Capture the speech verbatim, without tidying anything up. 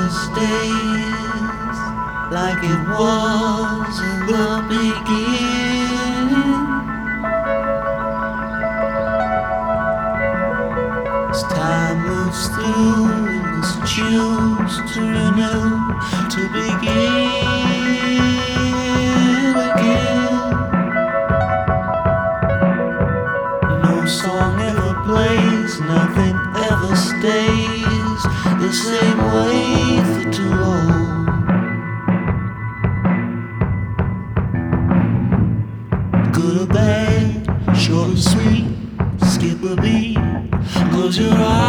stays like it was in the beginning. As time moves through, we must choose to renew, to begin again. No song ever plays, nothing ever stays the same way for too long. Good or bad, short or sweet, skip a beat, close your eyes.